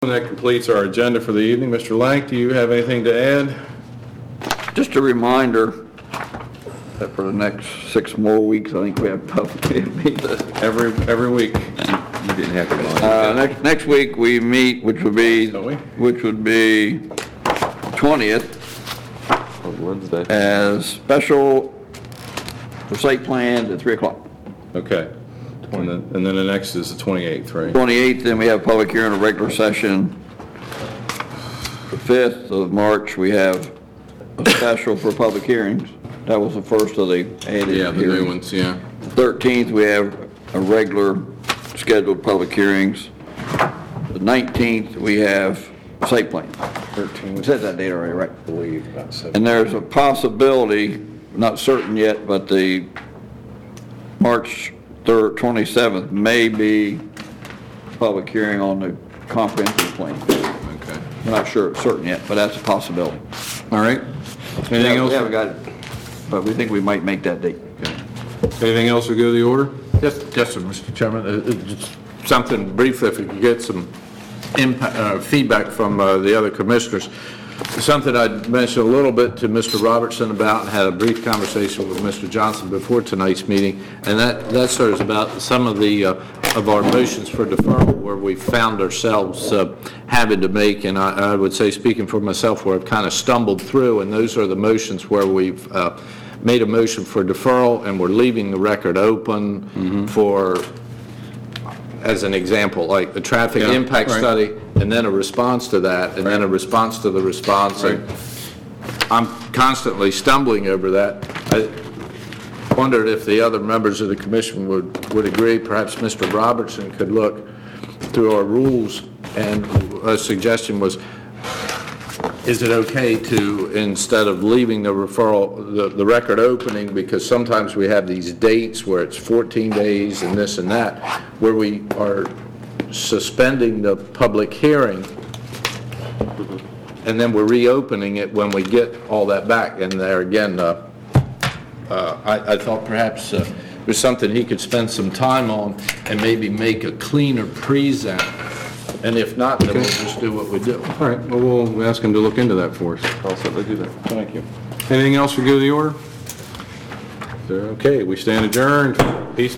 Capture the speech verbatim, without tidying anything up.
That completes our agenda for the evening. Mister Lank, do you have anything to add? Just a reminder that for the next six more weeks, I think we have public meetings. Every every week. You didn't have to. Uh, next next week we meet, which would be Don't we? which would be twentieth Wednesday. as special for site plan at three o'clock. Okay. And then, and then the next is the twenty-eighth, right? twenty-eighth, then we have public hearing, a regular session. The fifth of March, we have a special for public hearings. That was the first of the added Yeah, the new hearings. ones, yeah. thirteenth, we have a regular scheduled public hearings. The nineteenth, we have site plan. thirteen. We said that date already, right? I believe about seven. And there's a possibility, not certain yet, but the March third, twenty-seventh may be public hearing on the comprehensive plan. Okay. We're not sure, certain yet, but that's a possibility. All right. Anything Yeah, else? We haven't got it, but we think we might make that date. Anything else to go to the order? Just, just, Mister Chairman, uh, uh, just something briefly, if we could get some impact, uh, feedback from uh, the other commissioners. Something I mentioned a little bit to Mister Robertson about, and had a brief conversation with Mister Johnson before tonight's meeting, and that, that sort of is about some of the, uh, of our motions for deferral where we found ourselves uh, having to make, and I, I would say, speaking for myself, where I've kind of stumbled through, and those are the motions where we've uh, made a motion for deferral, and we're leaving the record open mm-hmm. for, as an example, like the traffic Yeah, impact right. study, and then a response to that, and then a response to the response. And I'm constantly stumbling over that. I wondered if the other members of the commission would, would agree. Perhaps Mister Robertson could look through our rules, and a suggestion was, is it okay to, instead of leaving the referral, the, the record opening, because sometimes we have these dates where it's fourteen days and this and that, where we are suspending the public hearing, and then we're reopening it when we get all that back. And there again, uh, uh, I, I thought perhaps uh, it was something he could spend some time on and maybe make a cleaner present. And if not, then we'll just do what we do. All right. Well, we'll ask him to look into that for us. I'll certainly do that. Thank you. Anything else to go to the order? Okay, we stand adjourned. Peace.